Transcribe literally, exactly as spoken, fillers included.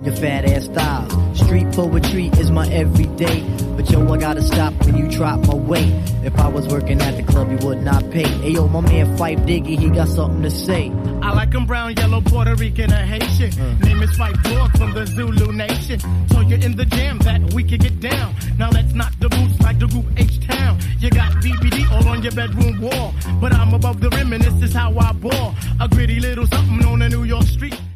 your fat ass styles. Street poetry is my everyday, but yo, I gotta stop when you drop my weight. If I was working at the club, you would not pay. Hey yo, my man Phife Diggy, he got something to say. I like him brown, yellow, Puerto Rican, or Haitian. Mm. Name is Phife Dawg from the Zulu Nation. Told you in the jam that we could get down. Now let's knock the boots like the group H-Town. You got B B D all on your bedroom wall, but I'm above the rim and this is how I ball. A gritty little something on a New York street.